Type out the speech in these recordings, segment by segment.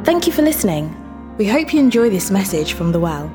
Thank you for listening. We hope you enjoy this message from The Well.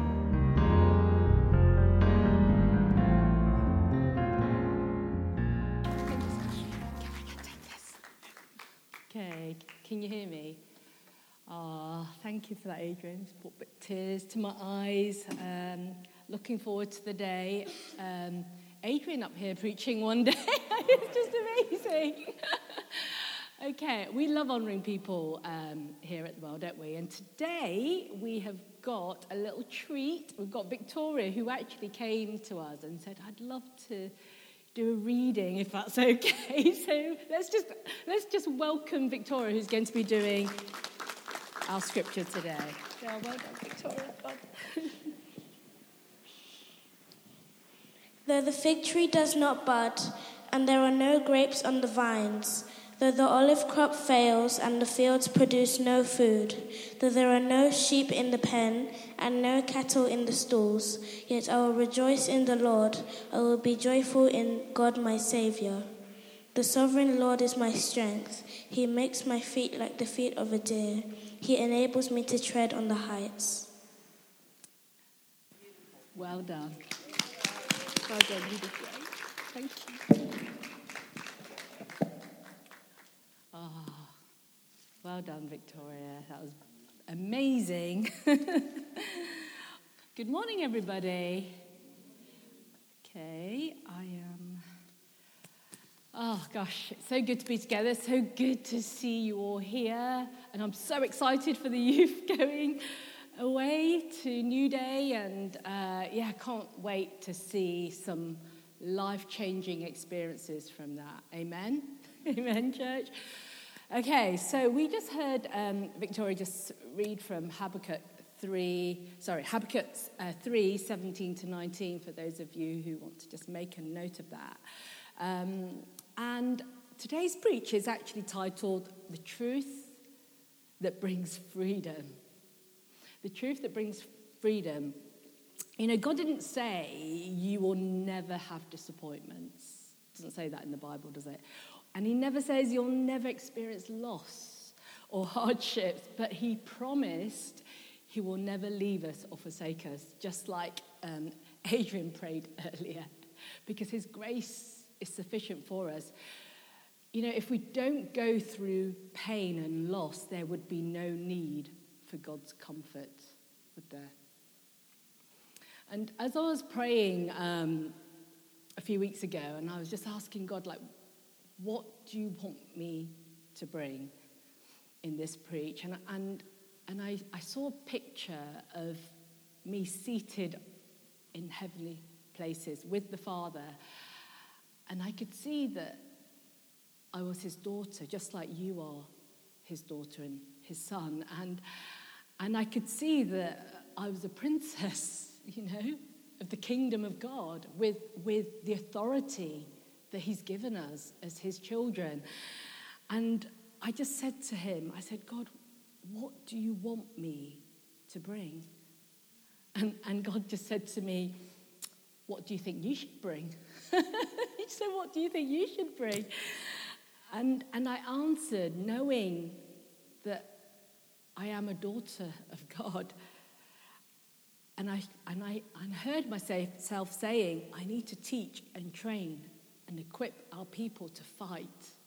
Okay, can you hear me? Thank you for that, Adrian. It's brought tears to my eyes. Looking forward to the day. Adrian up here preaching one day. It's just amazing. Okay, we love honouring people here at The Well, don't we? And today we have got a little treat. We've got Victoria, who actually came to us and said, I'd love to do a reading, if that's okay. So let's just welcome Victoria, who's going to be doing our scripture today. Yeah, well done, Victoria. Though the fig tree does not bud, and there are no grapes on the vines, though the olive crop fails, and the fields produce no food, though there are no sheep in the pen, and no cattle in the stalls, yet I will rejoice in the Lord, I will be joyful in God my Saviour. The sovereign Lord is my strength. He makes my feet like the feet of a deer. He enables me to tread on the heights. Well done. Well done, you did great. Thank you. Well done, Victoria. That was amazing. Good morning, everybody. Okay, oh gosh, it's so good to be together. So good to see you all here. And I'm so excited for the youth going away to New Day. And can't wait to see some life-changing experiences from that. Amen? Amen, church? Okay, so we just heard Victoria just read from Habakkuk 3, 17 to 19, for those of you who want to just make a note of that. And today's preach is actually titled, The Truth That Brings Freedom. The truth that brings freedom. You know, God didn't say you will never have disappointments. It doesn't say that in the Bible, does it? And he never says you'll never experience loss or hardships, but he promised he will never leave us or forsake us, just like Adrian prayed earlier, because his grace is sufficient for us. You know, if we don't go through pain and loss, there would be no need for God's comfort, would there? And as I was praying a few weeks ago, and I was just asking God, like, what do you want me to bring in this preach? And I saw a picture of me seated in heavenly places with the Father, and I could see that I was his daughter, just like you are his daughter and his son. And I could see that I was a princess, you know, of the kingdom of God with the authority that he's given us as his children. And I just said to him, I said, God, what do you want me to bring? And God just said to me, what do you think you should bring? He said, what do you think you should bring? And I answered, knowing that I am a daughter of God. And I heard myself saying, I need to teach and train and equip our people to fight.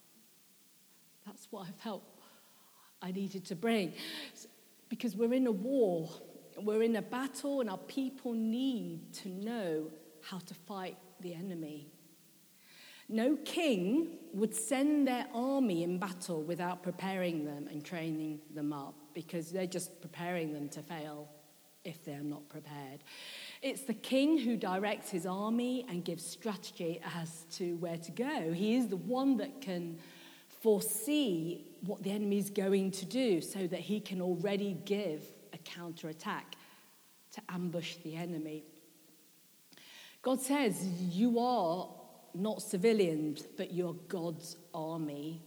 That's what I felt I needed to bring. Because we're in a war, we're in a battle, and our people need to know how to fight the enemy. No king would send their army in battle without preparing them and training them up, because they're just preparing them to fail if they're not prepared. It's the king who directs his army and gives strategy as to where to go. He is the one that can foresee what the enemy is going to do so that he can already give a counterattack to ambush the enemy. God says you are not civilians, but you're God's army.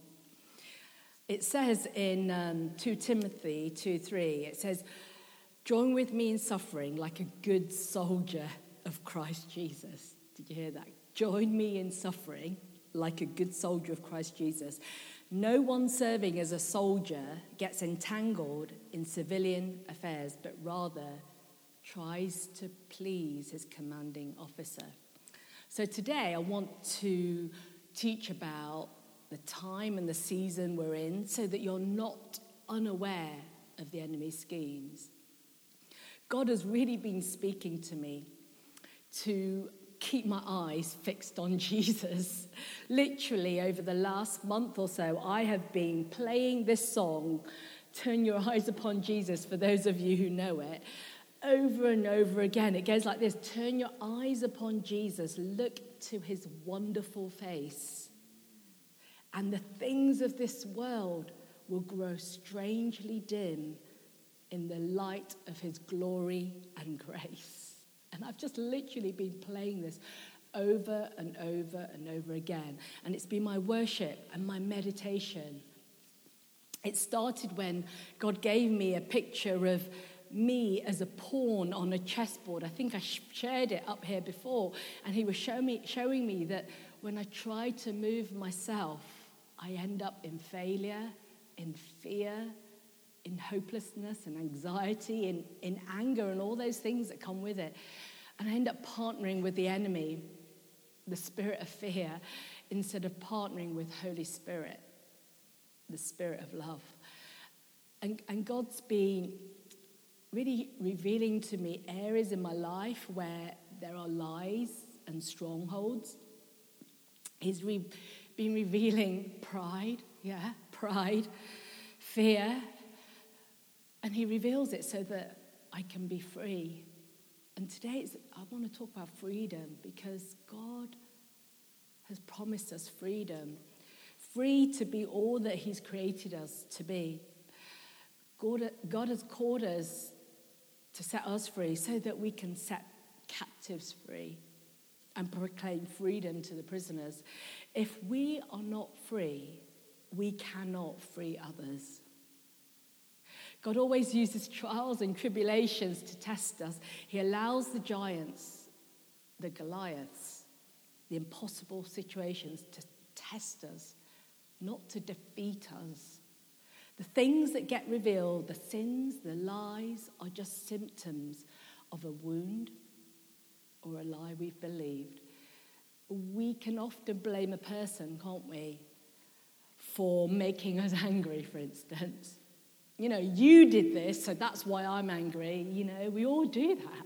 It says in 2 Timothy 2:3, it says, join with me in suffering like a good soldier of Christ Jesus. Did you hear that? Join me in suffering like a good soldier of Christ Jesus. No one serving as a soldier gets entangled in civilian affairs, but rather tries to please his commanding officer. So today I want to teach about the time and the season we're in so that you're not unaware of the enemy's schemes. God has really been speaking to me to keep my eyes fixed on Jesus. Literally, over the last month or so, I have been playing this song, Turn Your Eyes Upon Jesus, for those of you who know it, over and over again. It goes like this: turn your eyes upon Jesus, look to his wonderful face, and the things of this world will grow strangely dim in the light of his glory and grace. And I've just literally been playing this over and over and over again. And it's been my worship and my meditation. It started when God gave me a picture of me as a pawn on a chessboard. I think I shared it up here before. And he was showing me that when I try to move myself, I end up in failure, in fear, in hopelessness and anxiety, in anger and all those things that come with it. And I end up partnering with the enemy, the spirit of fear, instead of partnering with Holy Spirit, the spirit of love. And God's been really revealing to me areas in my life where there are lies and strongholds. He's been revealing pride, fear, and he reveals it so that I can be free. And today I want to talk about freedom, because God has promised us freedom. Free to be all that he's created us to be. God has called us to set us free so that we can set captives free and proclaim freedom to the prisoners. If we are not free, we cannot free others. God always uses trials and tribulations to test us. He allows the giants, the Goliaths, the impossible situations to test us, not to defeat us. The things that get revealed, the sins, the lies, are just symptoms of a wound or a lie we've believed. We can often blame a person, can't we, for making us angry, for instance. You know, you did this, so that's why I'm angry. You know, we all do that.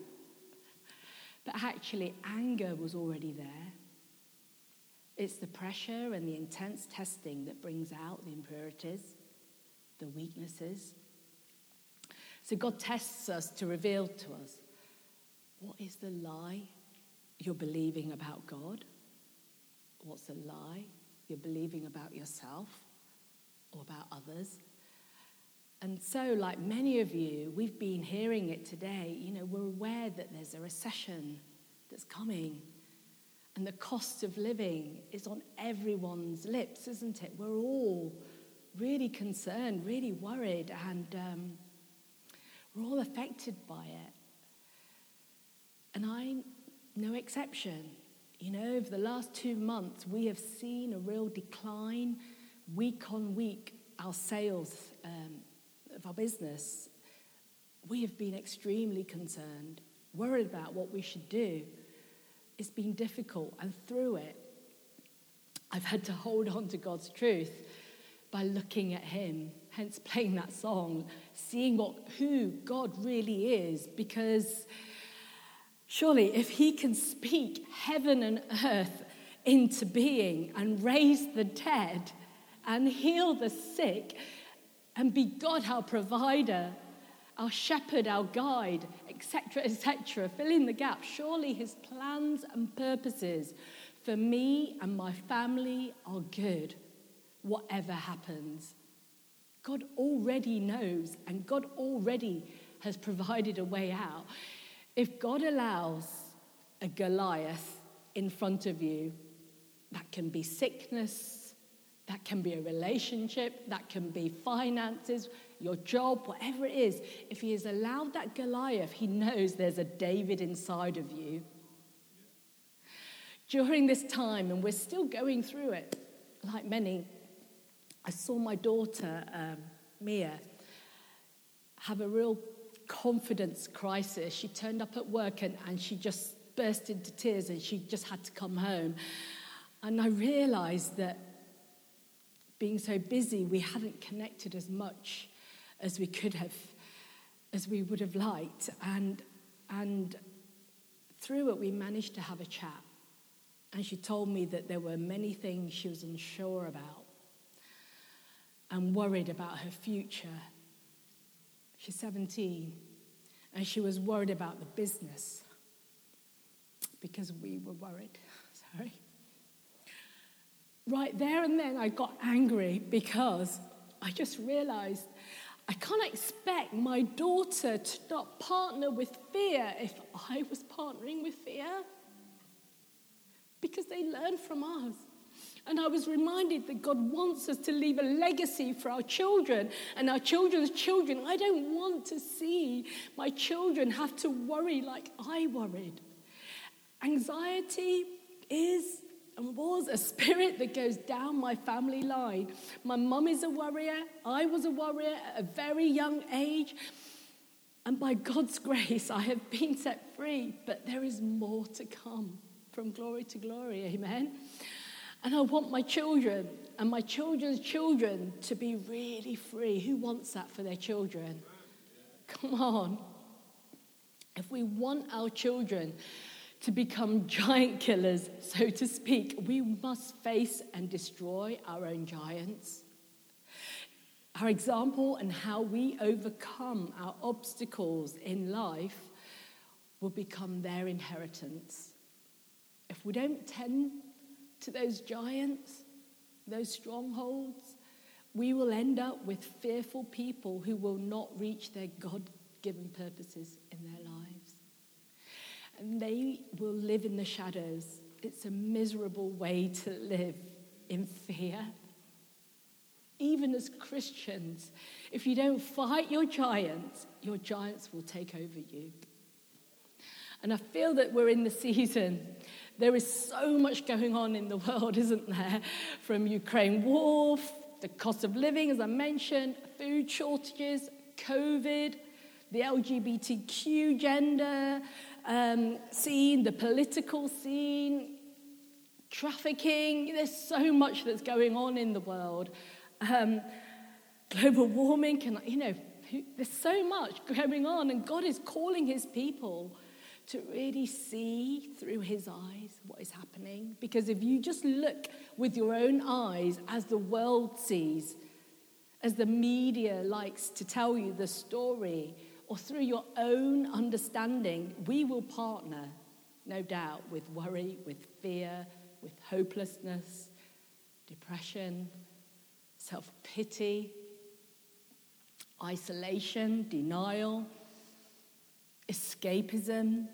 But actually, anger was already there. It's the pressure and the intense testing that brings out the impurities, the weaknesses. So God tests us to reveal to us, what is the lie you're believing about God? What's the lie you're believing about yourself or about others? And so, like many of you, we've been hearing it today. You know, we're aware that there's a recession that's coming. And the cost of living is on everyone's lips, isn't it? We're all really concerned, really worried, and we're all affected by it. And I'm no exception. You know, over the last 2 months, we have seen a real decline, week on week, our sales of our business. We have been extremely concerned, worried about what we should do. It's been difficult, and through it, I've had to hold on to God's truth by looking at him, hence playing that song, seeing who God really is, because surely if he can speak heaven and earth into being and raise the dead and heal the sick and be God, our provider, our shepherd, our guide, etc., fill in the gap. Surely his plans and purposes for me and my family are good, whatever happens. God already knows, and God already has provided a way out. If God allows a Goliath in front of you, that can be sickness, that can be a relationship, that can be finances, your job, whatever it is. If he has allowed that Goliath, he knows there's a David inside of you. During this time, and we're still going through it, like many, I saw my daughter, Mia, have a real confidence crisis. She turned up at work and she just burst into tears and she just had to come home. And I realised that being so busy, we hadn't connected as much as we could have, as we would have liked. And through it, we managed to have a chat. And she told me that there were many things she was unsure about and worried about her future. She's 17, and she was worried about the business because we were worried. Sorry. Right there and then, I got angry because I just realized I can't expect my daughter to not partner with fear if I was partnering with fear, because they learn from us. And I was reminded that God wants us to leave a legacy for our children and our children's children. I don't want to see my children have to worry like I worried. Anxiety is and was a spirit that goes down my family line. My mum is a worrier. I was a worrier at a very young age. And by God's grace, I have been set free. But there is more to come, from glory to glory. Amen. And I want my children and my children's children to be really free. Who wants that for their children? Come on. If we want our children to become giant killers, so to speak, we must face and destroy our own giants. Our example and how we overcome our obstacles in life will become their inheritance. If we don't tend to those giants, those strongholds, we will end up with fearful people who will not reach their God-given purposes in their lives. And they will live in the shadows. It's a miserable way to live, in fear. Even as Christians, if you don't fight your giants will take over you. And I feel that we're in the season. There is so much going on in the world, isn't there? From Ukraine war, the cost of living, as I mentioned, food shortages, COVID, the LGBTQ gender scene, the political scene, trafficking. There's so much that's going on in the world. Global warming, there's so much going on, and God is calling his people to really see through his eyes what is happening. Because if you just look with your own eyes as the world sees, as the media likes to tell you the story, or through your own understanding, we will partner, no doubt, with worry, with fear, with hopelessness, depression, self-pity, isolation, denial, escapism.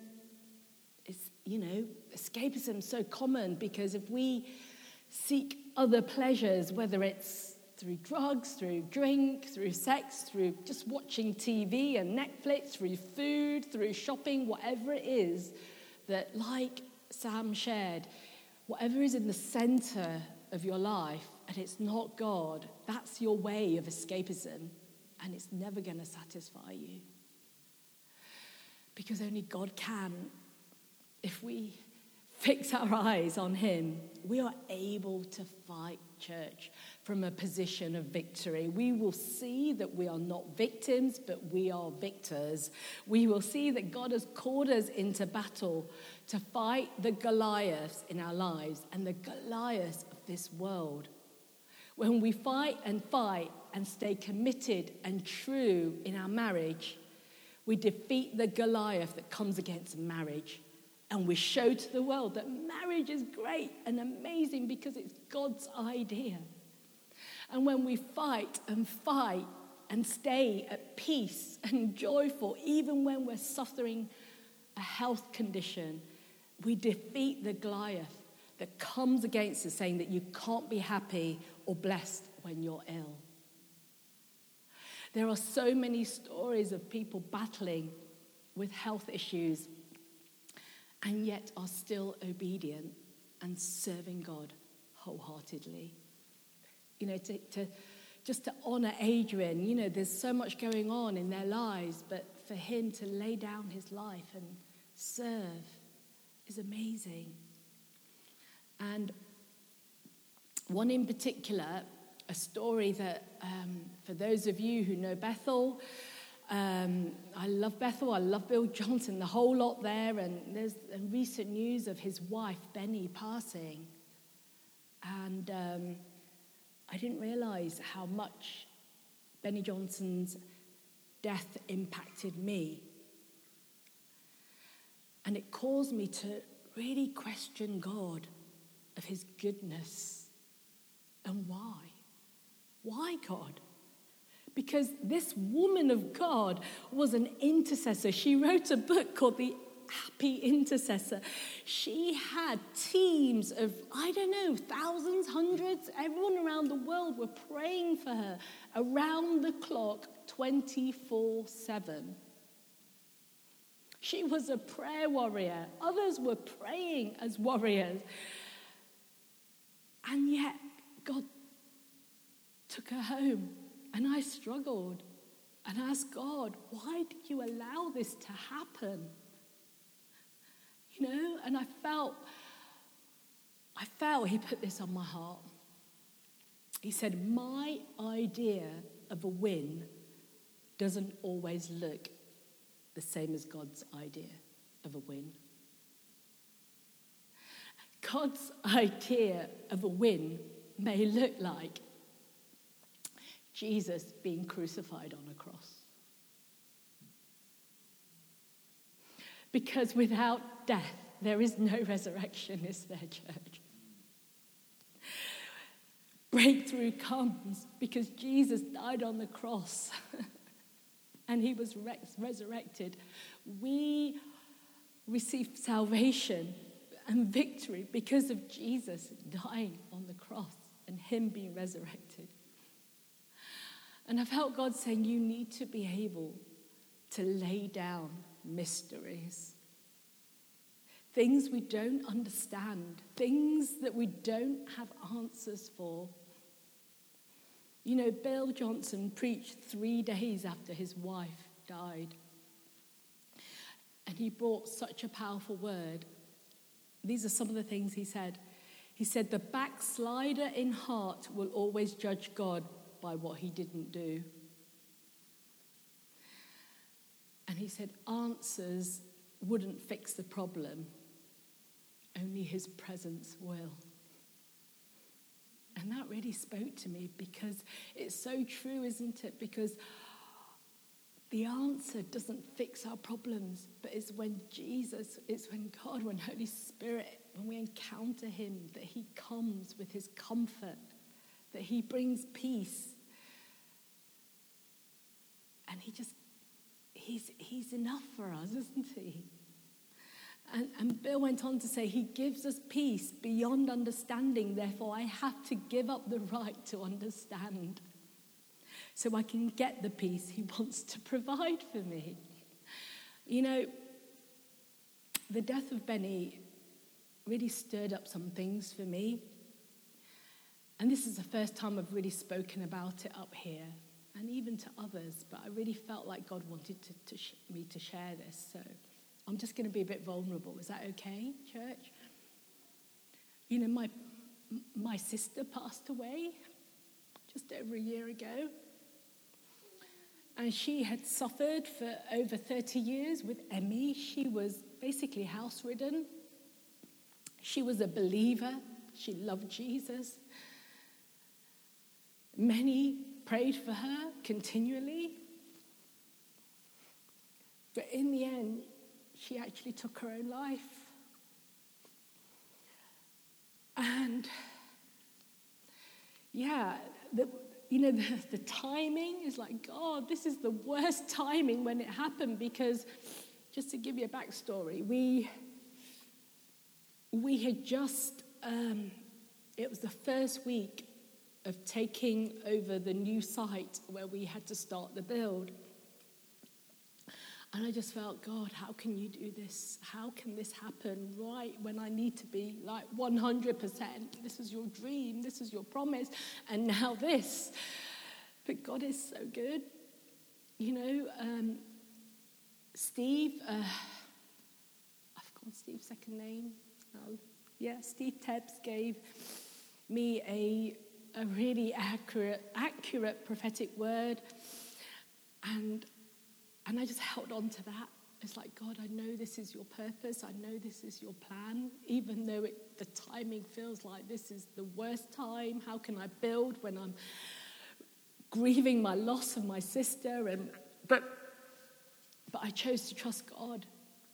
Escapism is so common because if we seek other pleasures, whether it's through drugs, through drink, through sex, through just watching TV and Netflix, through food, through shopping, whatever it is, that, like Sam shared, whatever is in the center of your life and it's not God, that's your way of escapism, and it's never going to satisfy you. Because only God can. If we fix our eyes on him, we are able to fight, church, from a position of victory. We will see that we are not victims, but we are victors. We will see that God has called us into battle to fight the Goliaths in our lives and the Goliaths of this world. When we fight and stay committed and true in our marriage, we defeat the Goliath that comes against marriage. And we show to the world that marriage is great and amazing because it's God's idea. And when we fight and stay at peace and joyful, even when we're suffering a health condition, we defeat the Goliath that comes against us, saying that you can't be happy or blessed when you're ill. There are so many stories of people battling with health issues and yet are still obedient and serving God wholeheartedly. just to honour Adrian. There's so much going on in their lives, but for him to lay down his life and serve is amazing. And one in particular, a story that, for those of you who know Bethel, I love Bethel, I love Bill Johnson, the whole lot there, and there's recent news of his wife, Benny, passing. And I didn't realise how much Benny Johnson's death impacted me. And it caused me to really question God of his goodness. And why? Why, God? Because this woman of God was an intercessor. She wrote a book called The Happy Intercessor. She had teams of, thousands, hundreds, everyone around the world were praying for her around the clock, 24/7. She was a prayer warrior. Others were praying as warriors. And yet, God took her home. And I struggled and asked God, why did you allow this to happen? And I felt he put this on my heart. He said, my idea of a win doesn't always look the same as God's idea of a win. God's idea of a win may look like Jesus being crucified on a cross. Because without death, there is no resurrection, is there, church? Breakthrough comes because Jesus died on the cross and he was resurrected. We receive salvation and victory because of Jesus dying on the cross and him being resurrected. And I felt God saying, you need to be able to lay down mysteries. Things we don't understand. Things that we don't have answers for. Bill Johnson preached 3 days after his wife died. And he brought such a powerful word. These are some of the things he said. He said, the backslider in heart will always judge God by what he didn't do. And he said, answers wouldn't fix the problem. Only his presence will. And that really spoke to me because it's so true, isn't it? Because the answer doesn't fix our problems, but it's when Jesus, it's when God, when Holy Spirit, when we encounter him, that he comes with his comfort, that he brings peace. And he's enough for us, isn't he? And Bill went on to say, he gives us peace beyond understanding, therefore I have to give up the right to understand so I can get the peace he wants to provide for me. The death of Benny really stirred up some things for me. And this is the first time I've really spoken about it up here, and even to others, but I really felt like God wanted me to share this, so I'm just going to be a bit vulnerable. Is that okay, church? My sister passed away just over a year ago, and she had suffered for over 30 years with ME. She was basically house-ridden. She was a believer. She loved Jesus. Many prayed for her continually. But in the end, she actually took her own life. And the timing is like, God, this is the worst timing when it happened, because just to give you a backstory, we had just, it was the first week of taking over the new site where we had to start the build. And I just felt, God, how can you do this? How can this happen right when I need to be like 100%? This was your dream. This was your promise. And now this. But God is so good. You know, Steve, I've forgotten Steve's second name. Steve Tebbs gave me a really accurate prophetic word. And I just held on to that. It's like, God, I know this is your purpose. I know this is your plan. Even though the timing feels like this is the worst time. How can I build when I'm grieving my loss of my sister? But I chose to trust God.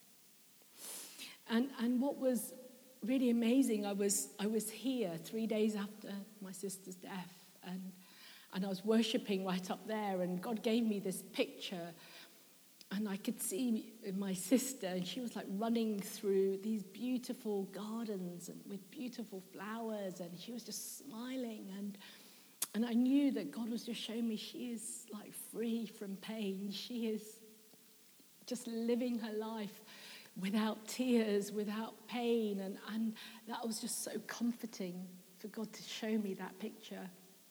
And what was really amazing, I was here 3 days after my sister's death. And I was worshipping right up there. And God gave me this picture. And I could see my sister, and she was like running through these beautiful gardens and with beautiful flowers, and she was just smiling. And I knew that God was just showing me she is like free from pain. She is just living her life without tears, without pain. And that was just so comforting for God to show me that picture.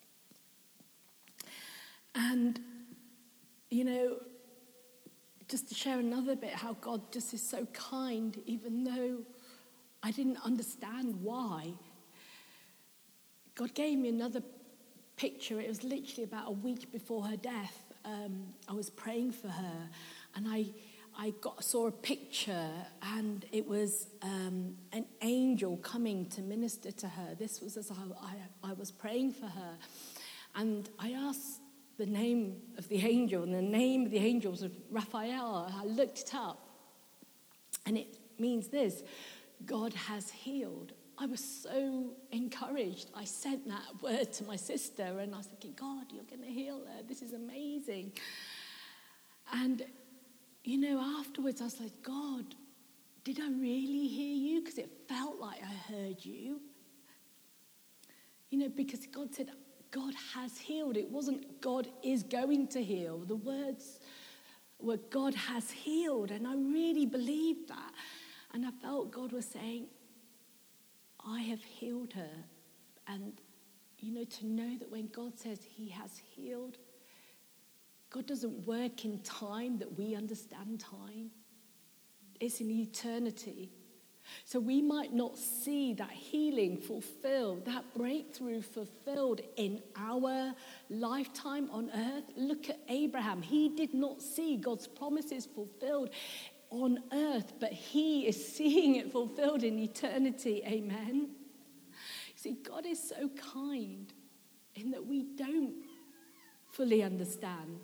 And, you know, just to share another bit, how God just is so kind, even though I didn't understand why. God gave me another picture. It was literally about a week before her death. I was praying for her, and I saw a picture, and it was an angel coming to minister to her. This was as I was praying for her, and I asked the name of the angel, and the name of the angel was Raphael. I looked it up, and it means this: God has healed. I was so encouraged. I sent that word to my sister, and I was thinking, God, you're going to heal her. This is amazing. And, you know, afterwards I was like, God, did I really hear you? Because it felt like I heard you. You know, because God said, God has healed. It wasn't God is going to heal. The words were God has healed. And I really believed that. And I felt God was saying, I have healed her. And, you know, to know that when God says he has healed, God doesn't work in time that we understand time. It's in eternity. So we might not see that healing fulfilled, that breakthrough fulfilled in our lifetime on earth. Look at Abraham. He did not see God's promises fulfilled on earth, but he is seeing it fulfilled in eternity. Amen. See, God is so kind in that we don't fully understand.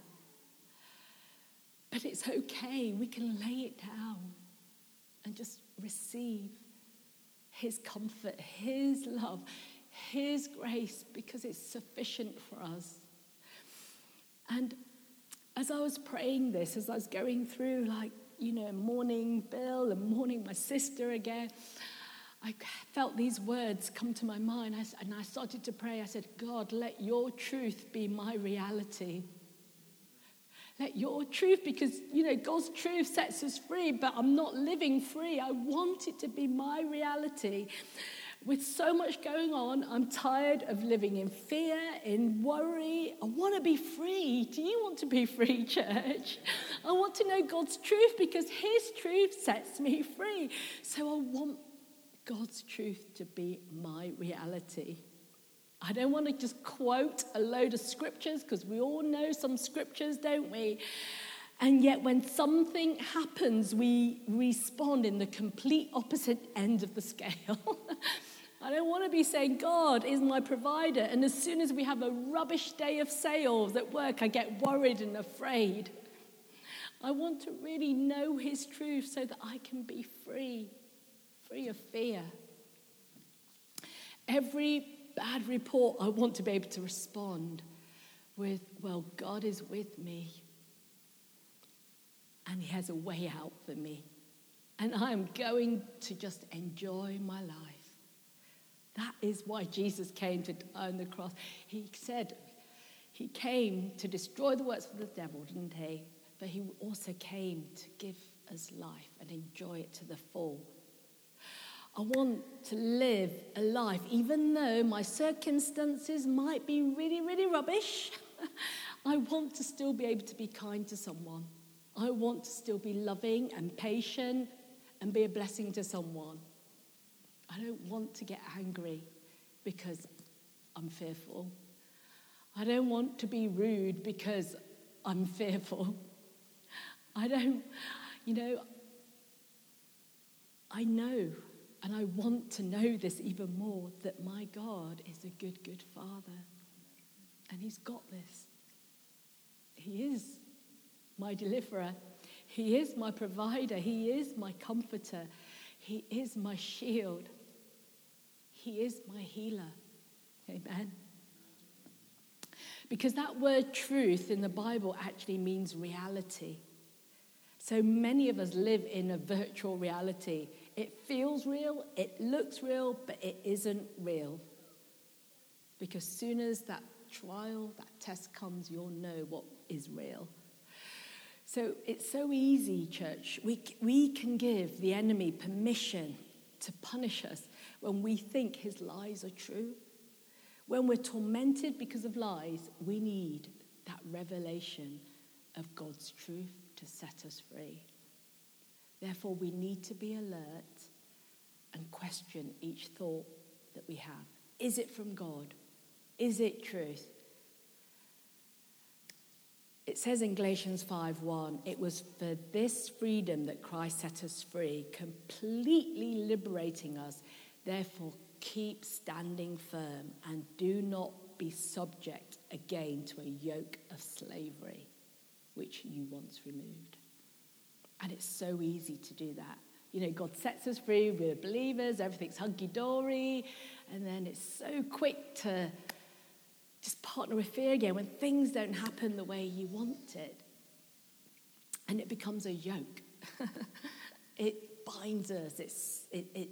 But it's okay. We can lay it down and just receive his comfort, his love, his grace, because it's sufficient for us. And as I was praying this, as I was going through, like, you know, mourning Bill and mourning my sister again, I felt these words come to my mind, and I started to pray. I said, God, let your truth be my reality. Let your truth, because, you know, God's truth sets us free, but I'm not living free. I want it to be my reality. With so much going on, I'm tired of living in fear, in worry. I want to be free. Do you want to be free, church? I want to know God's truth because his truth sets me free. So I want God's truth to be my reality. I don't want to just quote a load of scriptures, because we all know some scriptures, don't we? And yet when something happens, we respond in the complete opposite end of the scale. I don't want to be saying, God is my provider, and as soon as we have a rubbish day of sales at work, I get worried and afraid. I want to really know his truth so that I can be free of fear. Every bad report, I want to be able to respond with, well, God is with me, and he has a way out for me, and I am going to just enjoy my life. That is why Jesus came to die on the cross. He said he came to destroy the works of the devil, didn't he? but he also came to give us life and enjoy it to the full. I want to live a life, even though my circumstances might be really, really rubbish. I want to still be able to be kind to someone. I want to still be loving and patient and be a blessing to someone. I don't want to get angry because I'm fearful. I don't want to be rude because I'm fearful. I know, and I want to know this even more, that my God is a good, good Father. And he's got this. He is my deliverer. He is my provider. He is my comforter. He is my shield. He is my healer. Amen. Because that word truth in the Bible actually means reality. So many of us live in a virtual reality. It feels real, it looks real, but it isn't real. Because soon as that trial, that test comes, you'll know what is real. So it's so easy, church. We can give the enemy permission to punish us when we think his lies are true. When we're tormented because of lies, we need that revelation of God's truth to set us free. Therefore, we need to be alert and question each thought that we have. Is it from God? Is it truth? It says in Galatians 5:1, it was for this freedom that Christ set us free, completely liberating us. Therefore, keep standing firm and do not be subject again to a yoke of slavery, which you once removed. And it's so easy to do that. You know, God sets us free, we're believers, everything's hunky-dory, and then it's so quick to just partner with fear again when things don't happen the way you want it. And it becomes a yoke. It binds us, it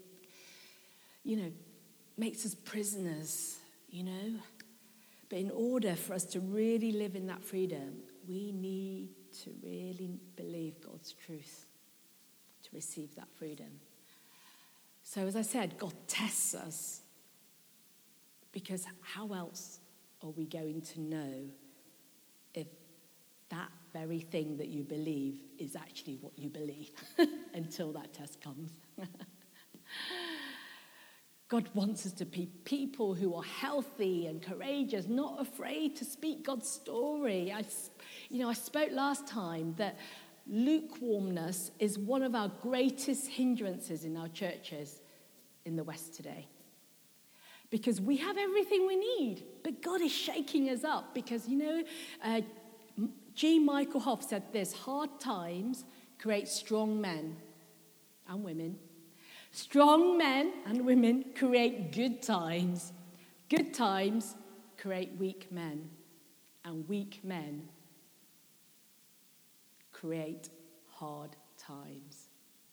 makes us prisoners, But in order for us to really live in that freedom, we need to really believe God's truth to receive that freedom. So as I said, God tests us, because how else are we going to know if that very thing that you believe is actually what you believe until that test comes? God wants us to be people who are healthy and courageous, not afraid to speak God's story. I spoke last time that lukewarmness is one of our greatest hindrances in our churches in the West today. Because we have everything we need, but God is shaking us up. Because, G. Michael Hoff said this: hard times create strong men and women. Strong men and women create good times. Good times create weak men. And weak men create hard times.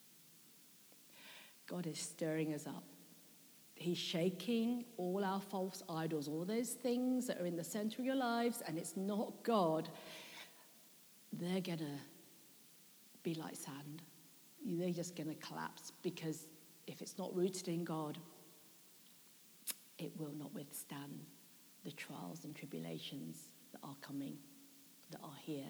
God is stirring us up. He's shaking all our false idols, all those things that are in the center of your lives, and it's not God. They're going to be like sand. They're just going to collapse, because if it's not rooted in God, it will not withstand the trials and tribulations that are coming, that are here.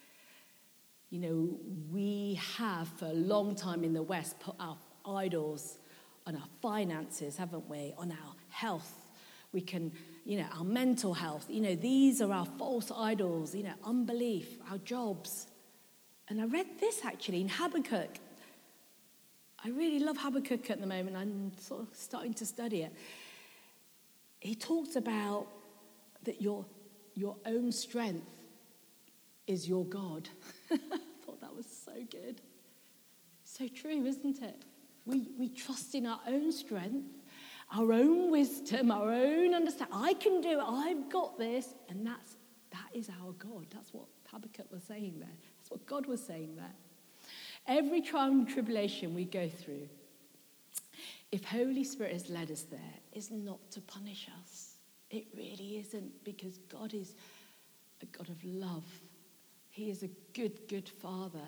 We have for a long time in the West put our idols on our finances, haven't we? On our health. We can, our mental health. These are our false idols, unbelief, our jobs. And I read this actually in Habakkuk. I really love Habakkuk at the moment. I'm sort of starting to study it. He talks about that your own strength is your God. I thought that was so good. So true, isn't it? We trust in our own strength, our own wisdom, our own understanding. I can do it. I've got this. And that is our God. That's what Habakkuk was saying there. That's what God was saying there. Every trial and tribulation we go through, if Holy Spirit has led us there, is not to punish us. It really isn't, because God is a God of love. He is a good, good Father.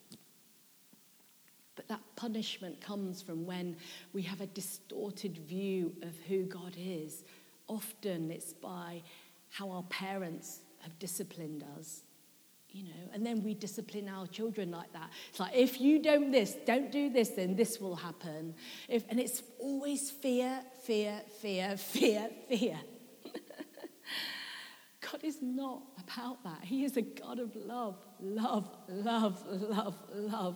But that punishment comes from when we have a distorted view of who God is. Often it's by how our parents have disciplined us, and then we discipline our children like that. It's like, if you don't do this, then this will happen. And it's always fear, fear, fear, fear, fear. God is not about that. He is a God of love, love, love, love, love.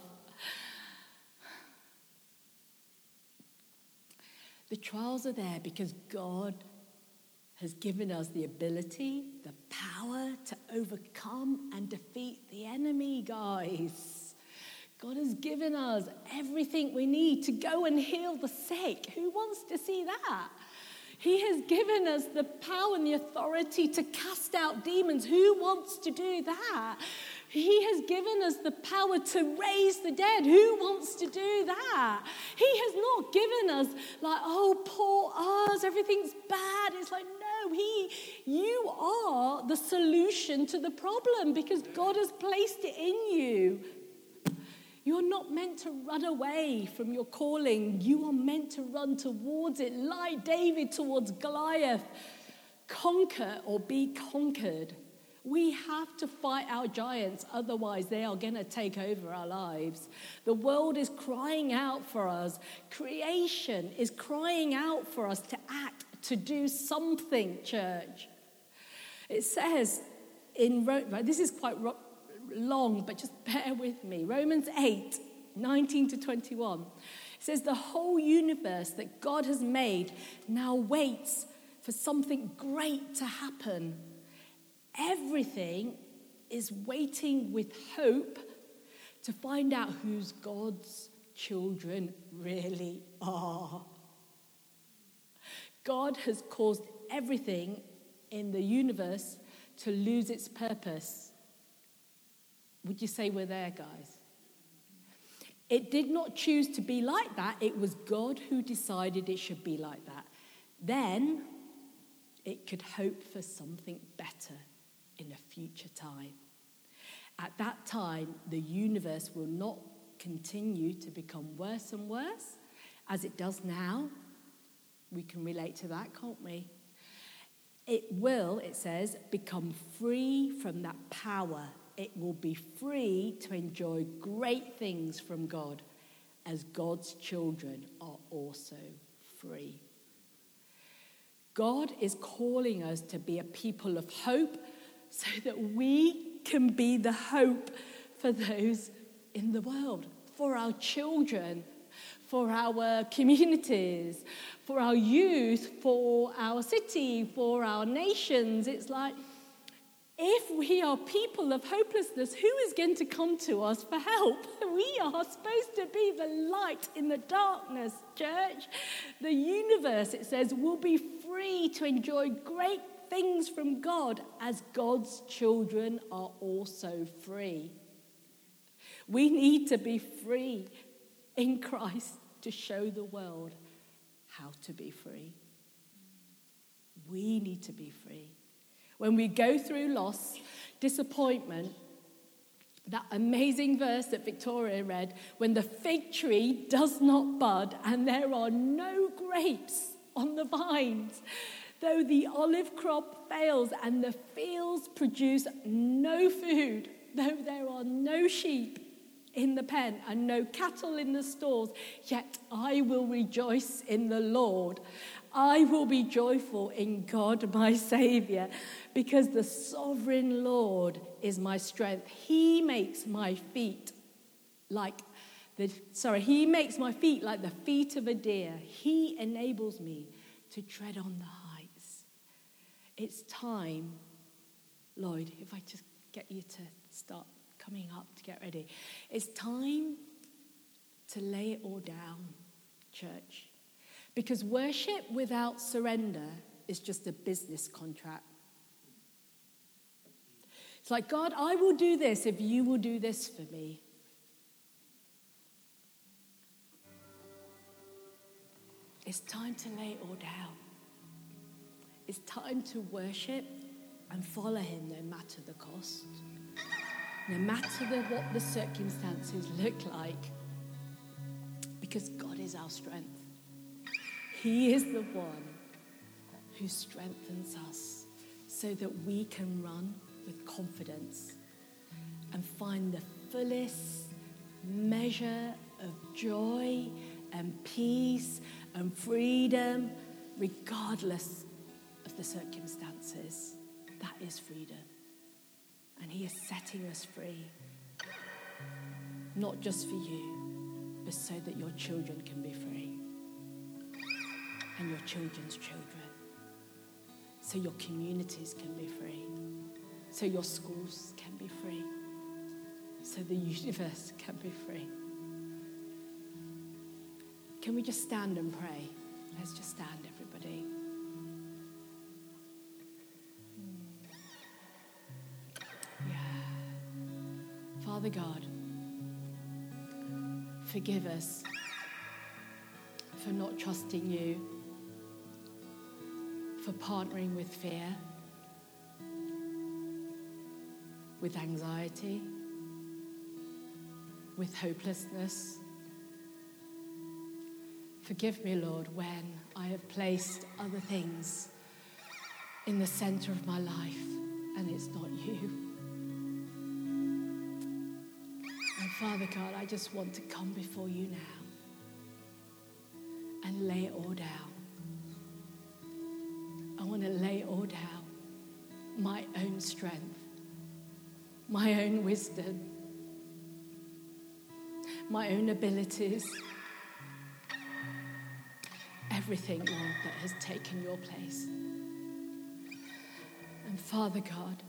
The trials are there because God has given us the ability, the power to overcome and defeat the enemy, guys. God has given us everything we need to go and heal the sick. Who wants to see that? He has given us the power and the authority to cast out demons. Who wants to do that? He has given us the power to raise the dead. Who wants to do that? He has not given us like, oh, poor us, everything's bad. It's like, no, you are the solution to the problem because God has placed it in you. You're not meant to run away from your calling. You are meant to run towards it, like David towards Goliath. Conquer or be conquered. We have to fight our giants, otherwise they are going to take over our lives. The world is crying out for us. Creation is crying out for us to act, to do something, church. It says in Romans, this is quite long, but just bear with me. Romans 8, 19 to 21. It says the whole universe that God has made now waits for something great to happen. Everything is waiting with hope to find out whose God's children really are. God has caused everything in the universe to lose its purpose. Would you say we're there, guys? It did not choose to be like that. It was God who decided it should be like that. Then it could hope for something better in a future time. At that time, the universe will not continue to become worse and worse as it does now. We can relate to that, can't we? It will, it says, become free from that power. It will be free to enjoy great things from God, as God's children are also free. God is calling us to be a people of hope so that we can be the hope for those in the world, for our children, for our communities, for our youth, for our city, for our nations. It's like, if we are people of hopelessness, who is going to come to us for help? We are supposed to be the light in the darkness, church. The universe, it says, will be free to enjoy great things from God, as God's children are also free. We need to be free in Christ to show the world how to be free. We need to be free. When we go through loss, disappointment, that amazing verse that Victoria read, when the fig tree does not bud and there are no grapes on the vines, though the olive crop fails and the fields produce no food, though there are no sheep in the pen and no cattle in the stalls, yet I will rejoice in the Lord. I will be joyful in God my Saviour, because the sovereign Lord is my strength. He makes my feet like the feet of a deer. He enables me to tread on the heights. It's time, Lloyd, if I just get you to start coming up to get ready. It's time to lay it all down, church. Because worship without surrender is just a business contract. It's like, God, I will do this if you will do this for me. It's time to lay it all down. It's time to worship and follow him no matter the cost. no matter what the circumstances look like, because God is our strength. He is the one who strengthens us so that we can run with confidence and find the fullest measure of joy and peace and freedom, regardless of the circumstances. That is freedom. And he is setting us free, not just for you, but so that your children can be free, and your children's children, so your communities can be free, so your schools can be free, so the universe can be free. Can we just stand and pray? Let's just stand, everybody. Father God, forgive us for not trusting you, for partnering with fear, with anxiety, with hopelessness. Forgive me, Lord, when I have placed other things in the center of my life and it's not you. Father God, I just want to come before you now and lay it all down. I want to lay all down my own strength, my own wisdom, my own abilities, everything, Lord, that has taken your place. And Father God,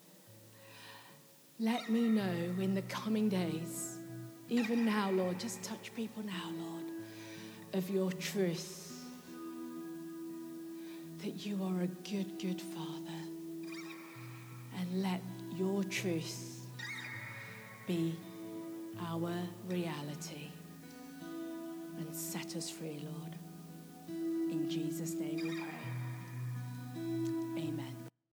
let me know in the coming days, even now, Lord, just touch people now, Lord, of your truth, that you are a good, good Father. And let your truth be our reality and set us free, Lord. In Jesus' name we